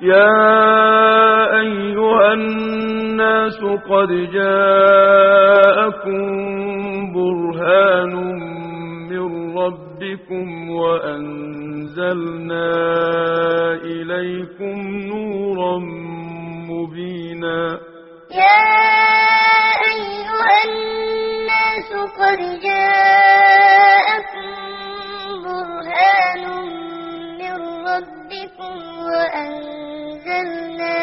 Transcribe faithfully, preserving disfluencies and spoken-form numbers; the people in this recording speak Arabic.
يا أيها الناس قد جاءكم برهان من ربكم وأنزلنا إليكم نورا مبينا يا أيها الناس قد جاءكم برهان من ربكم وأنزلنا